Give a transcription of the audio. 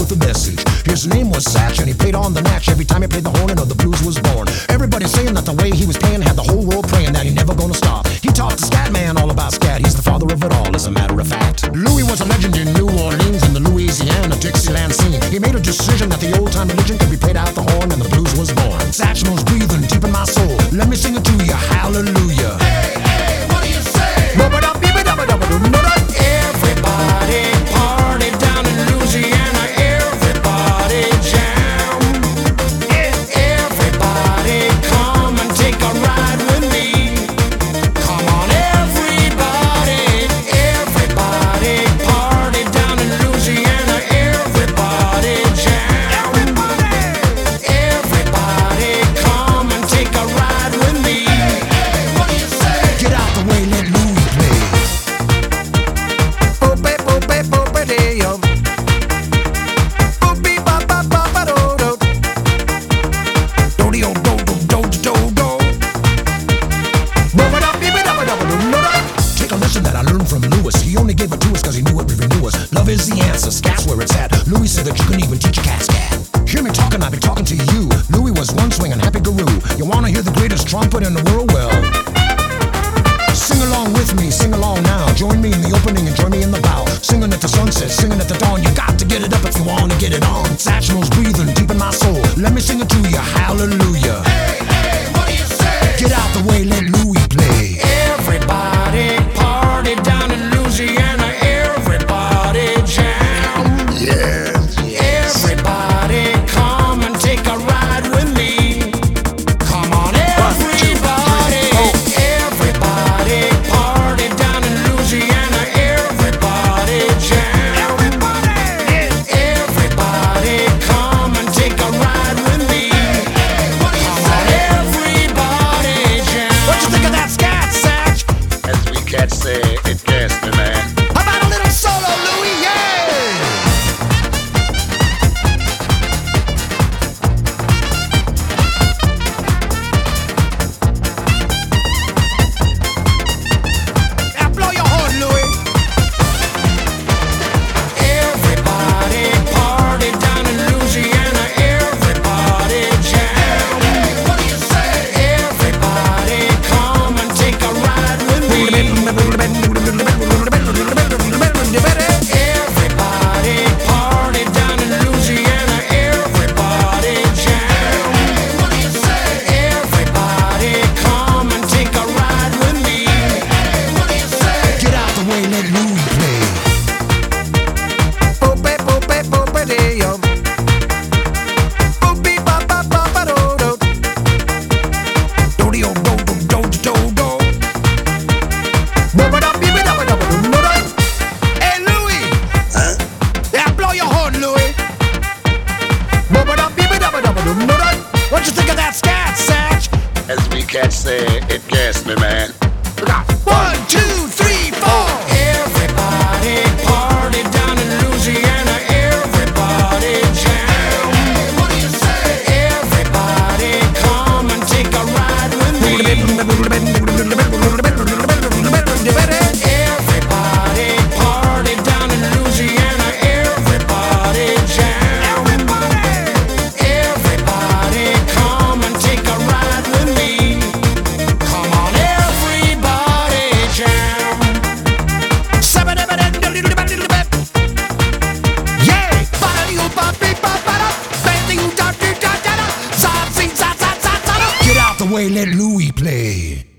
with a message. His name was Satch, and he played on the natch every time he played the horn and the blues was born. Everybody saying that the way he was playing had the whole world praying that he never gonna stop. He taught the scat man all about scat. He's the father of it all, as a matter of fact. Louis was a legend in New Orleans in the Louisiana Dixieland scene. He made a decision that the old time religion could be played out the horn and the blues was born. Satch knows breathing deep in my soul. Let me sing it to you, hallelujah. Hey, hey, what do you say? Everybody party down in Louisiana. Everybody jam. Everybody come and take a ride with me. Come on, everybody. Everybody party down in Louisiana. Everybody jam. Everybody come and take a ride with me. Hey, what do you say? Get out the way, let Louis play. Take a lesson that I learned from Louis. He only gave it to us cause he knew it would renew us. Love is the answer, scat's where it's at. Louis said that you can even teach a cat scat. Hear me talking, I've been talking to you. Louis was one swinging happy guru. You wanna hear the greatest trumpet in the world? Well, sing along with me, sing along now. Join me in the opening and join me in the bow. Singing at the sunset, singing at the dawn. You got to get it up if you wanna get it on. Satch knows breathing deep in my soul. Let me sing it to you, hallelujah. Hey, hey, what do you say? Get out the way, let Louis play. Everybody party down in Louisiana. Everybody jam. Yes, yes. Everybody come and take a ride with me. Come on, everybody. Everybody party down in Louisiana. Everybody jam. Everybody come and take a ride with me. Hey, what do you Come say? on, everybody jam. What you think of that scat, Satch? As we cats say, it gets me, man. How about a little solo, Louis? Yeah! Now blow your horn, Louis. Everybody party down in Louisiana. Everybody jam. Hey, what do you say? Everybody come and take a ride with me. Everybody party down in Louisiana. Everybody jam. Hey, what do you say? Everybody come and take a ride with me. Hey, what do you say? Get out the way, let Louis play. Hey, Louis! Yeah, blow your horn, Louis! What you think of that scat, Satch? As we cats say, it gets me, man. 1, 2, 3, 4. Everybody party down in Louisiana. Everybody jam. Hey, what do you say? Everybody come and take a ride with me. Everybody party down in Louisiana. Everybody jam. Everybody come and take a ride with me. Come on, everybody jam. Yeah! Get out the way, let Louis play.